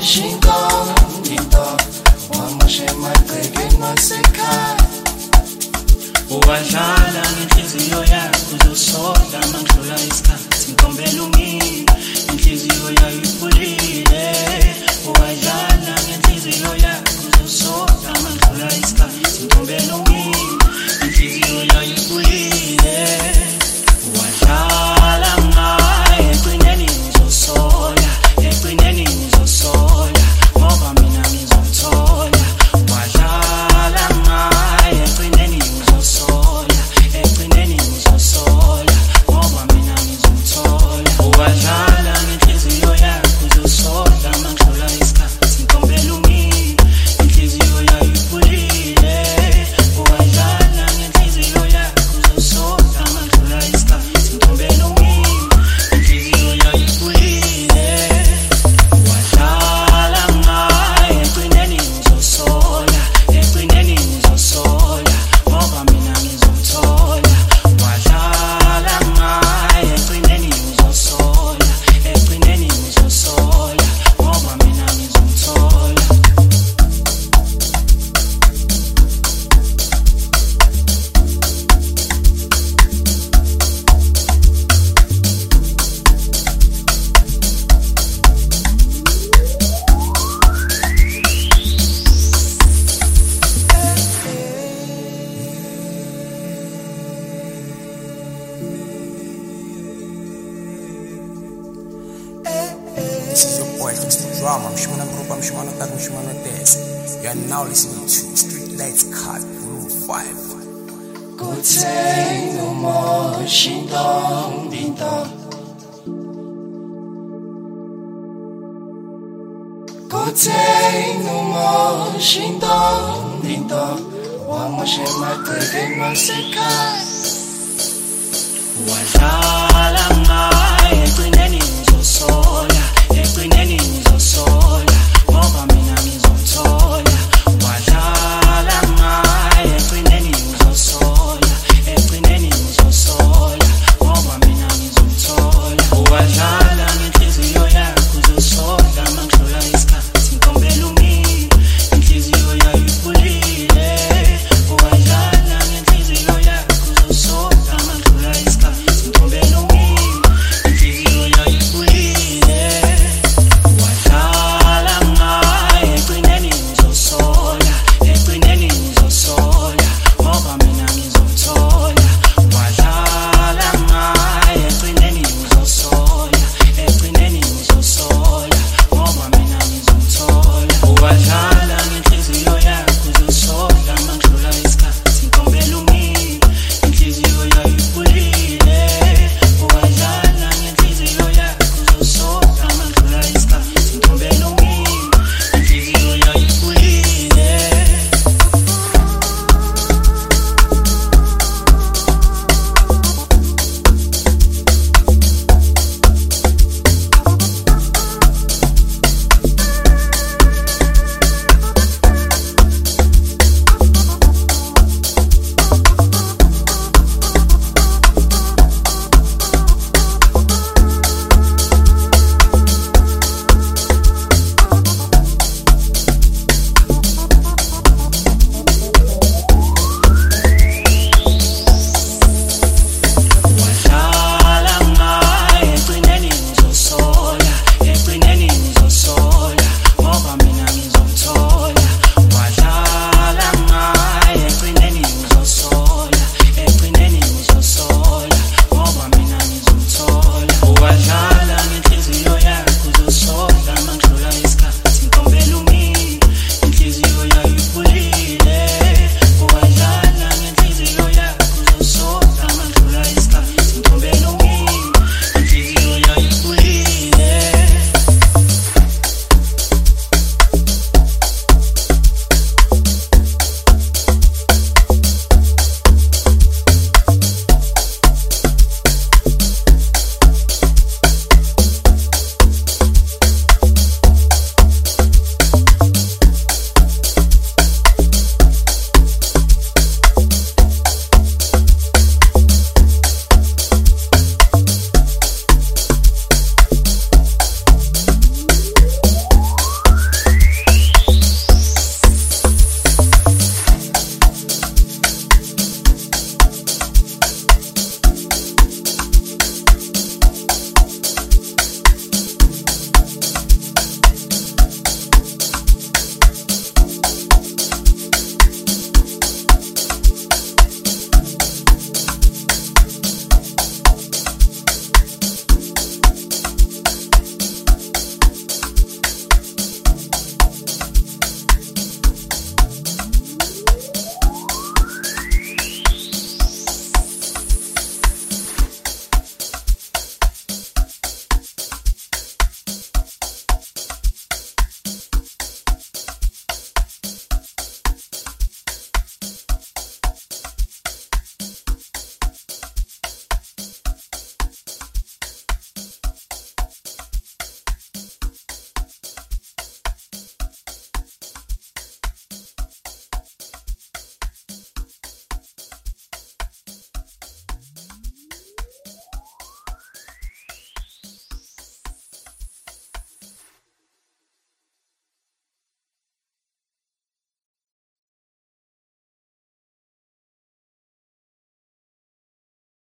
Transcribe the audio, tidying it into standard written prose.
心动叮咚，我们谁买对给我谁看 Uwadlala ngenhliziyo yakho uzosola mangidlula isikhathi ngikombela ungimi inhliziyo yayo iphulile Uwadlala ngenhliziyo yakho uzosola mangidlula isikhathi ngikombela ungimi inhliziyo yayo iphulile Uwadlala ngaye egcineni uzosola egcineni uzosola ngoba mina ngizothola Uwadlala ngaye egcineni uzosola egcineni uzosola ngoba mina ngizothola Uwadlala ngenhliziyo yakho uzosola mangidlula isikhathi ngikombela ungimi inhliziyo yayo iphulile Uwadlala ngenhliziyo yakho uzosola mangidlula isikhathi ngikombela ungimi inhliziyo yayo iphulile Uwadlala ngaye egcineni uzosola egcineni uzosola ngoba mina ngizothola Uwadlala ngaye egcineni uzosola egcineni uzosola ngoba mina ngizothola This is your boy Mr. Drama. I'm Shimano Group, I'm Shimano Tag, I'm Shimano Test. You are now listening to Street Lights Cut Volume 5. 古贼怒目心动叮咚，古贼怒目心动叮咚，我们谁买对给我谁看。 Uwadlala ngaye